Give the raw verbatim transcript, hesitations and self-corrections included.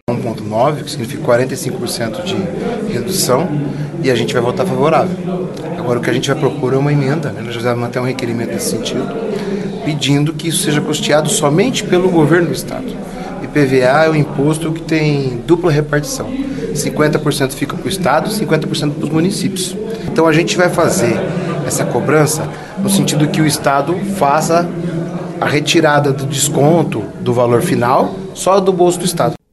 um ponto nove, que significa quarenta e cinco por cento de redução, e a gente vai votar favorável. Agora, o que a gente vai propor é uma emenda, né? Nós vamos manter um requerimento nesse sentido, pedindo que isso seja custeado somente pelo governo do Estado. I P V A é um imposto que tem dupla repartição. cinquenta por cento fica para o Estado, cinquenta por cento para os municípios. Então, a gente vai fazer essa cobrança no sentido que o Estado faça a retirada do desconto do valor final só do bolso do Estado.